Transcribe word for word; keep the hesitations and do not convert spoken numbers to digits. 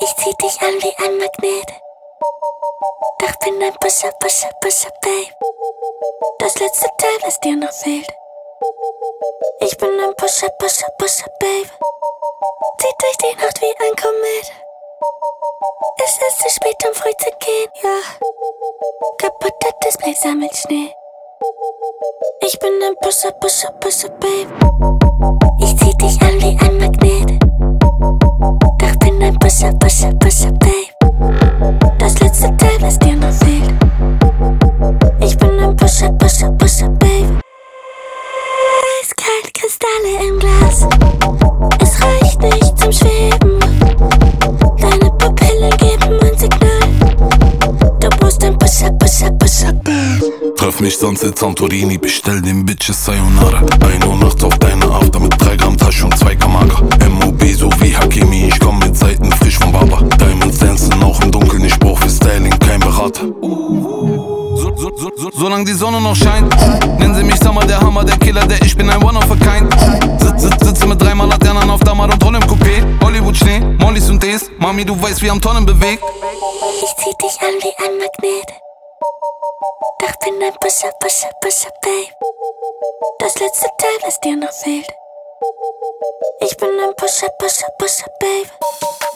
Ich zieh dich an wie ein Magnet. Doch bin ein Pusher, Pusher, Pusher, Babe. Das letzte Teil, was dir noch fehlt. Ich bin ein Pusher, Pusher, Pusher, Babe. Zieh durch die Nacht wie ein Komet. Es ist zu spät, um früh zu gehen, ja. Kaputter Display sammelt Schnee. Ich bin ein Pusher, Pusher, Pusher, Babe. Ich zieh dich an wie ein Magnet. Doch bin ein Pusher, Pusher, Pusher, Babe. Das letzte Teil, was dir noch fehlt. Ich bin ein Pusher, Pusher, Pusher, Babe. Eiskalt, Kristalle im Glas. Es reicht nicht zum Schweben. Deine Pupillen geben ein Signal. Du musst ein Pusher, Pusher, Pusher, Babe. Treff mich sonst in Santorini, bestell den Bitches Sayonara. Ein Uhr nachts auf deine After mit drei Gramm Tasche und zwei Gramm Mager. M O B so wie Hakimi, ich komm mit Seiten frisch vom Baba. Diamonds dancen auch im Dunkeln, ich brauch für Styling kein Berater. So, so, so, so, solange die Sonne noch scheint, nennen sie mich Summer, der Hammer, der Killer, der ich bin ein One of a Kind. Sitz, sitz, sitze mit dreimal Laternern auf Damar und roll im Coupé. Hollywood Schnee, Mollys und Ds, Mami, du weißt, wie am Tonnen bewegt. Ich zieh dich an wie ein Magnet. Doch bin ein Pusher, Pusher, Pusher, Babe. Das letzte Teil, was dir noch fehlt. Ich bin ein Pusher, Pusher, Pusher, Babe.